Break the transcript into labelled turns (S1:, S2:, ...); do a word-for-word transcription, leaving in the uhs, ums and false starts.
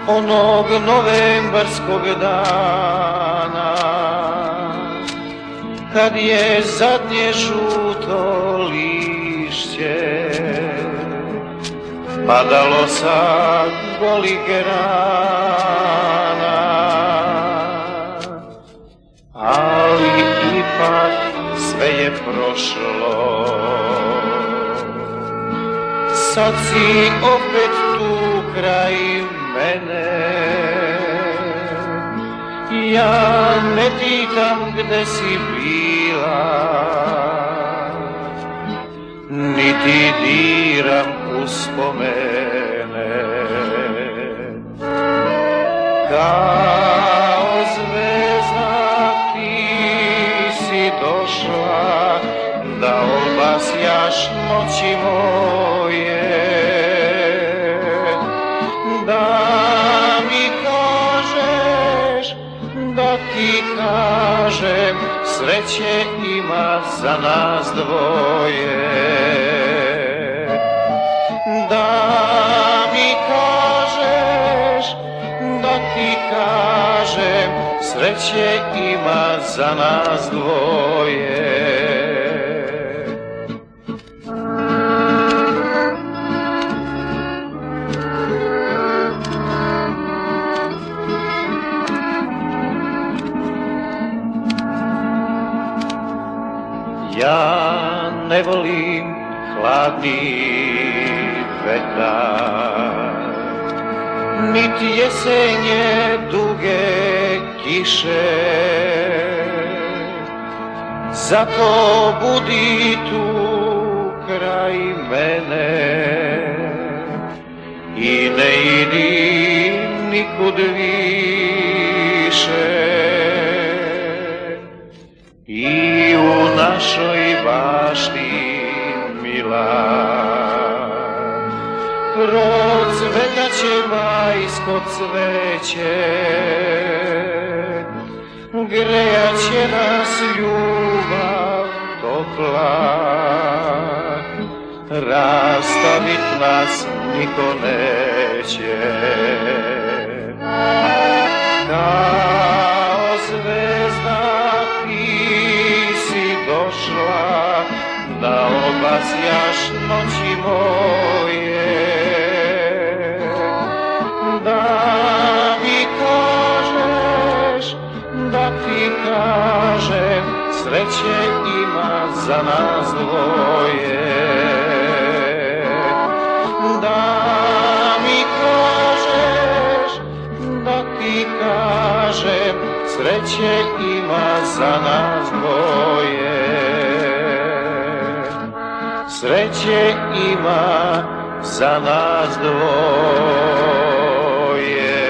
S1: onog novembarskog dana, kad je zadnje žuto lišće padalo sa golih grana. Ali ipak sve je prošlo, sad si opet tu kraj mene. Ja ne pitam gde si bila, niti diram uspomene. Kao zvezda ti si došla da obasjaš noći moje, da mi kažeš, da ti kažem, sreće ima za nas dvoje. Da mi kažeš, da ti kažem, sreće ima za nas dvoje. Ja ne volim hladni vetar, niti jesenje duge kiše, zato budi tu kraj mene i ne idi nikud više. I u našoj bašti mila procvetaće majsko cveće, grejaće nas ljubav topla, rastavit nas niko neće. Kao zvezda došla da obasjaš noći moje, da mi kažeš, da ti kažem, sreće ima za nas dvoje. Da mi kažeš, da ti kažem, sreće ima za nas dvoje. Sreće ima za nas dvoje.